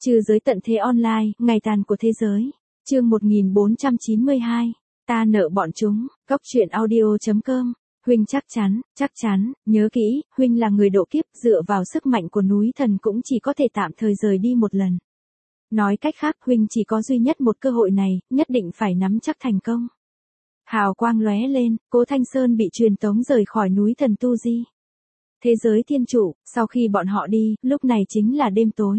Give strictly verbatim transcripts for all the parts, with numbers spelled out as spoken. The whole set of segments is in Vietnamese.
Trừ giới tận thế online, ngày tàn của thế giới. Chương một nghìn bốn trăm chín mươi hai. Ta nợ bọn chúng. Góc truyện audio chấm com. Huynh chắc chắn, chắc chắn, nhớ kỹ, Huynh là người độ kiếp, dựa vào sức mạnh của núi thần cũng chỉ có thể tạm thời rời đi một lần. Nói cách khác, Huynh chỉ có duy nhất một cơ hội này, nhất định phải nắm chắc thành công. Hào quang lóe lên, Cố Thanh Sơn bị truyền tống rời khỏi núi thần Tu Di. Thế giới thiên trụ, sau khi bọn họ đi, lúc này chính là đêm tối.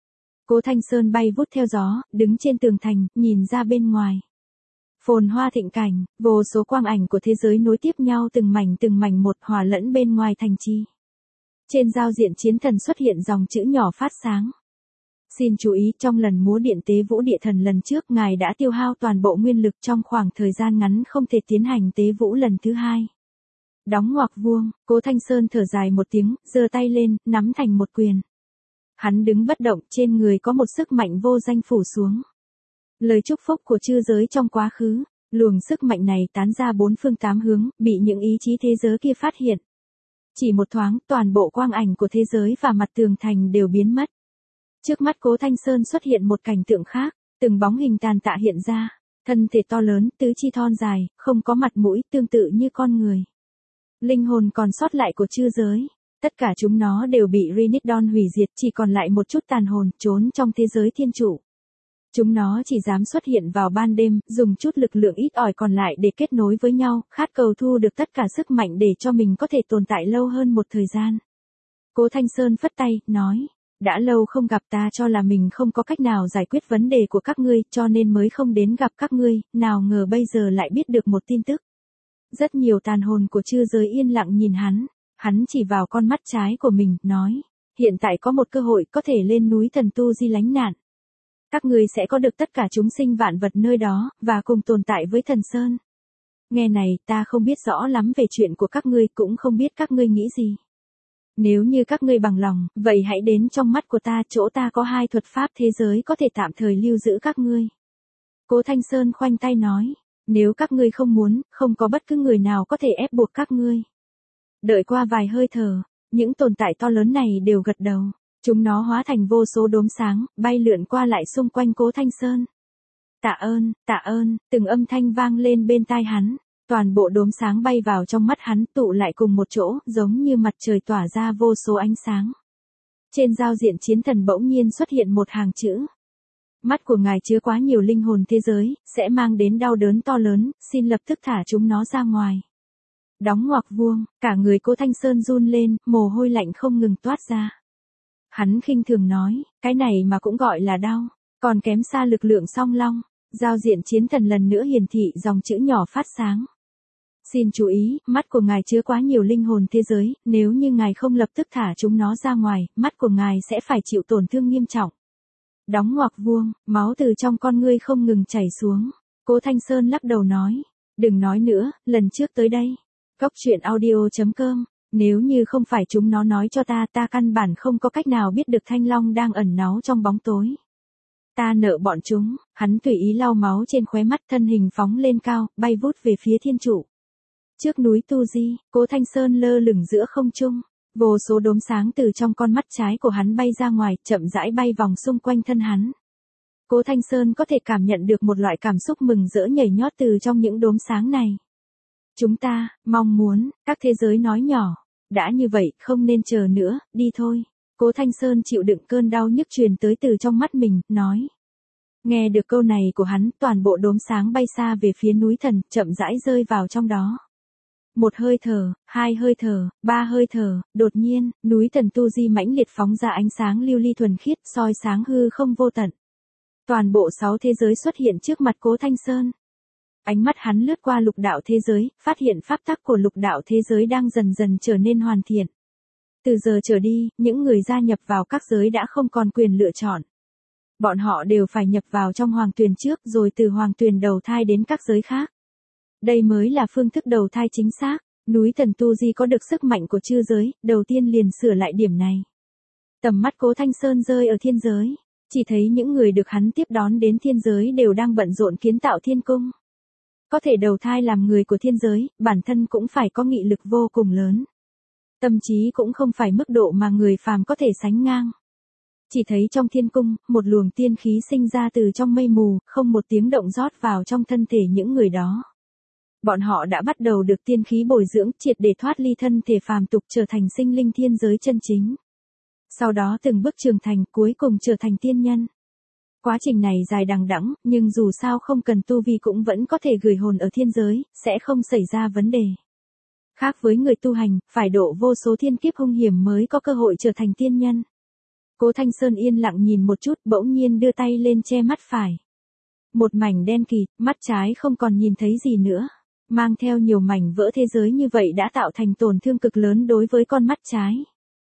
Cố Thanh Sơn bay vút theo gió, đứng trên tường thành, nhìn ra bên ngoài. Phồn hoa thịnh cảnh, vô số quang ảnh của thế giới nối tiếp nhau từng mảnh từng mảnh một hòa lẫn bên ngoài thành trì. Trên giao diện chiến thần xuất hiện dòng chữ nhỏ phát sáng. Xin chú ý, trong lần múa điện tế vũ địa thần lần trước ngài đã tiêu hao toàn bộ nguyên lực trong khoảng thời gian ngắn không thể tiến hành tế vũ lần thứ hai. Đóng ngoặc vuông, Cố Thanh Sơn thở dài một tiếng, giơ tay lên, nắm thành một quyền. Hắn đứng bất động, trên người có một sức mạnh vô danh phủ xuống. Lời chúc phúc của chư giới trong quá khứ, luồng sức mạnh này tán ra bốn phương tám hướng, bị những ý chí thế giới kia phát hiện. Chỉ một thoáng, toàn bộ quang ảnh của thế giới và mặt tường thành đều biến mất. Trước mắt Cố Thanh Sơn xuất hiện một cảnh tượng khác, từng bóng hình tàn tạ hiện ra, thân thể to lớn, tứ chi thon dài, không có mặt mũi, tương tự như con người. Linh hồn còn sót lại của chư giới, tất cả chúng nó đều bị Rinidon hủy diệt, chỉ còn lại một chút tàn hồn trốn trong thế giới thiên trụ. Chúng nó chỉ dám xuất hiện vào ban đêm, dùng chút lực lượng ít ỏi còn lại để kết nối với nhau, khát cầu thu được tất cả sức mạnh để cho mình có thể tồn tại lâu hơn một thời gian. Cố Thanh Sơn phất tay, nói, đã lâu không gặp, ta cho là mình không có cách nào giải quyết vấn đề của các ngươi, cho nên mới không đến gặp các ngươi, nào ngờ bây giờ lại biết được một tin tức. Rất nhiều tàn hồn của chư giới yên lặng nhìn hắn, hắn chỉ vào con mắt trái của mình, nói, hiện tại có một cơ hội có thể lên núi thần Tu Di lánh nạn. Các ngươi sẽ có được tất cả chúng sinh vạn vật nơi đó, và cùng tồn tại với thần Sơn. Nghe này, ta không biết rõ lắm về chuyện của các ngươi, cũng không biết các ngươi nghĩ gì. Nếu như các ngươi bằng lòng, vậy hãy đến trong mắt của ta, chỗ ta có hai thuật pháp thế giới có thể tạm thời lưu giữ các ngươi. Cố Thanh Sơn khoanh tay nói, nếu các ngươi không muốn, không có bất cứ người nào có thể ép buộc các ngươi. Đợi qua vài hơi thở, những tồn tại to lớn này đều gật đầu. Chúng nó hóa thành vô số đốm sáng, bay lượn qua lại xung quanh Cố Thanh Sơn. Tạ ơn, tạ ơn, từng âm thanh vang lên bên tai hắn. Toàn bộ đốm sáng bay vào trong mắt hắn, tụ lại cùng một chỗ, giống như mặt trời tỏa ra vô số ánh sáng. Trên giao diện chiến thần bỗng nhiên xuất hiện một hàng chữ. Mắt của ngài chứa quá nhiều linh hồn thế giới, sẽ mang đến đau đớn to lớn, xin lập tức thả chúng nó ra ngoài. Đóng ngoặc vuông, cả người Cố Thanh Sơn run lên, mồ hôi lạnh không ngừng toát ra. Hắn khinh thường nói, cái này mà cũng gọi là đau, còn kém xa lực lượng song long. Giao diện chiến thần lần nữa hiển thị dòng chữ nhỏ phát sáng. Xin chú ý, mắt của ngài chứa quá nhiều linh hồn thế giới, nếu như ngài không lập tức thả chúng nó ra ngoài, mắt của ngài sẽ phải chịu tổn thương nghiêm trọng. Đóng ngoặc vuông, máu từ trong con ngươi không ngừng chảy xuống. Cố Thanh Sơn lắc đầu nói, đừng nói nữa, lần trước tới đây. Góc truyện audio chấm com. Nếu như không phải chúng nó nói cho ta, ta căn bản không có cách nào biết được Thanh Long đang ẩn náu trong bóng tối. Ta nợ bọn chúng, hắn tùy ý lau máu trên khóe mắt, thân hình phóng lên cao, bay vút về phía thiên trụ. Trước núi Tu Di, Cố Thanh Sơn lơ lửng giữa không trung, vô số đốm sáng từ trong con mắt trái của hắn bay ra ngoài, chậm rãi bay vòng xung quanh thân hắn. Cố Thanh Sơn có thể cảm nhận được một loại cảm xúc mừng rỡ nhảy nhót từ trong những đốm sáng này. Chúng ta, mong muốn, các thế giới nói nhỏ, đã như vậy, không nên chờ nữa, đi thôi. Cố Thanh Sơn chịu đựng cơn đau nhức truyền tới từ trong mắt mình, nói. Nghe được câu này của hắn, toàn bộ đốm sáng bay xa về phía núi thần, chậm rãi rơi vào trong đó. Một hơi thở, hai hơi thở, ba hơi thở, đột nhiên, núi thần Tu Di mãnh liệt phóng ra ánh sáng lưu ly thuần khiết, soi sáng hư không vô tận. Toàn bộ sáu thế giới xuất hiện trước mặt Cố Thanh Sơn. Ánh mắt hắn lướt qua lục đạo thế giới, phát hiện pháp tắc của lục đạo thế giới đang dần dần trở nên hoàn thiện. Từ giờ trở đi, những người gia nhập vào các giới đã không còn quyền lựa chọn. Bọn họ đều phải nhập vào trong hoàng tuyền trước, rồi từ hoàng tuyền đầu thai đến các giới khác. Đây mới là phương thức đầu thai chính xác. Núi thần Tu Di có được sức mạnh của chư giới, đầu tiên liền sửa lại điểm này. Tầm mắt Cố Thanh Sơn rơi ở thiên giới, chỉ thấy những người được hắn tiếp đón đến thiên giới đều đang bận rộn kiến tạo thiên cung. Có thể đầu thai làm người của thiên giới, bản thân cũng phải có nghị lực vô cùng lớn. Tâm trí cũng không phải mức độ mà người phàm có thể sánh ngang. Chỉ thấy trong thiên cung, một luồng tiên khí sinh ra từ trong mây mù, không một tiếng động rót vào trong thân thể những người đó. Bọn họ đã bắt đầu được tiên khí bồi dưỡng, triệt để thoát ly thân thể phàm tục trở thành sinh linh thiên giới chân chính. Sau đó từng bước trưởng thành, cuối cùng trở thành tiên nhân. Quá trình này dài đằng đẵng, nhưng dù sao không cần tu vi cũng vẫn có thể gửi hồn ở thiên giới, sẽ không xảy ra vấn đề. Khác với người tu hành, phải độ vô số thiên kiếp hung hiểm mới có cơ hội trở thành tiên nhân. Cố Thanh Sơn yên lặng nhìn một chút, bỗng nhiên đưa tay lên che mắt phải. Một mảnh đen kịt, mắt trái không còn nhìn thấy gì nữa. Mang theo nhiều mảnh vỡ thế giới như vậy đã tạo thành tổn thương cực lớn đối với con mắt trái.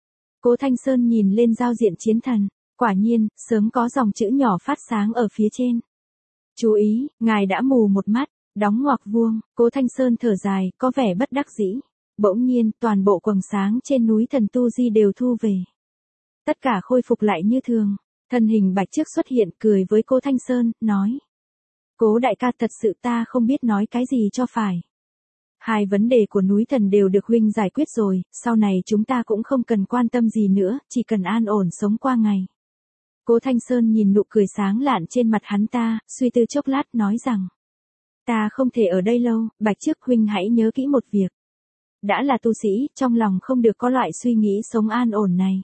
Cố Thanh Sơn nhìn lên giao diện chiến thần. Quả nhiên, sớm có dòng chữ nhỏ phát sáng ở phía trên. Chú ý, ngài đã mù một mắt, đóng ngoặc vuông. Cố Thanh Sơn thở dài, có vẻ bất đắc dĩ. Bỗng nhiên, toàn bộ quầng sáng trên núi thần Tu Di đều thu về. Tất cả khôi phục lại như thường. Thân hình bạch trước xuất hiện, cười với Cố Thanh Sơn, nói. Cố đại ca, thật sự ta không biết nói cái gì cho phải. Hai vấn đề của núi thần đều được huynh giải quyết rồi, sau này chúng ta cũng không cần quan tâm gì nữa, chỉ cần an ổn sống qua ngày. Cố Thanh Sơn nhìn nụ cười sáng lạn trên mặt hắn ta, suy tư chốc lát nói rằng. Ta không thể ở đây lâu, bạch trước huynh hãy nhớ kỹ một việc. Đã là tu sĩ, trong lòng không được có loại suy nghĩ sống an ổn này.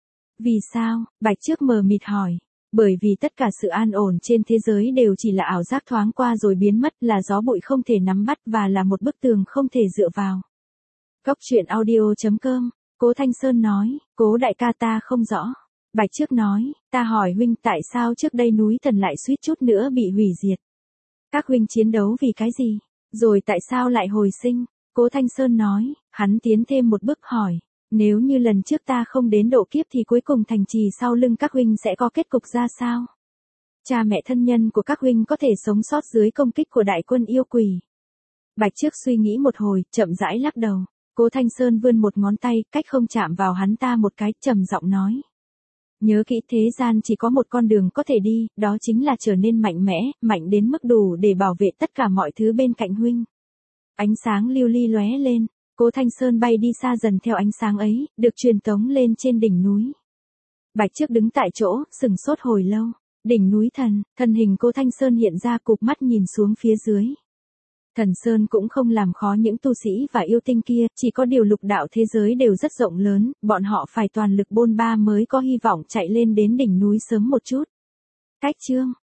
Vì sao? Bạch trước mờ mịt hỏi. Bởi vì tất cả sự an ổn trên thế giới đều chỉ là ảo giác thoáng qua rồi biến mất, là gió bụi không thể nắm bắt và là một bức tường không thể dựa vào. Góc truyện audio chấm com, Cố Thanh Sơn nói, Cố đại ca ta không rõ. Bạch trước nói, ta hỏi huynh tại sao trước đây núi thần lại suýt chút nữa bị hủy diệt. Các huynh chiến đấu vì cái gì? Rồi tại sao lại hồi sinh? Cố Thanh Sơn nói, hắn tiến thêm một bước hỏi. Nếu như lần trước ta không đến độ kiếp thì cuối cùng thành trì sau lưng các huynh sẽ có kết cục ra sao? Cha mẹ thân nhân của các huynh có thể sống sót dưới công kích của đại quân yêu quỷ. Bạch trước suy nghĩ một hồi, chậm rãi lắc đầu. Cố Thanh Sơn vươn một ngón tay, cách không chạm vào hắn ta một cái, trầm giọng nói. Nhớ kỹ, thế gian chỉ có một con đường có thể đi, đó chính là trở nên mạnh mẽ, mạnh đến mức đủ để bảo vệ tất cả mọi thứ bên cạnh huynh. Ánh sáng lưu ly lóe lên. Cố Thanh Sơn bay đi xa dần theo ánh sáng ấy, được truyền tống lên trên đỉnh núi. Bạch trước đứng tại chỗ, sừng sốt hồi lâu. Đỉnh núi thần, thân hình Cố Thanh Sơn hiện ra, cụp mắt nhìn xuống phía dưới. Thần Sơn cũng không làm khó những tu sĩ và yêu tinh kia, chỉ có điều lục đạo thế giới đều rất rộng lớn, bọn họ phải toàn lực bôn ba mới có hy vọng chạy lên đến đỉnh núi sớm một chút. Cách chương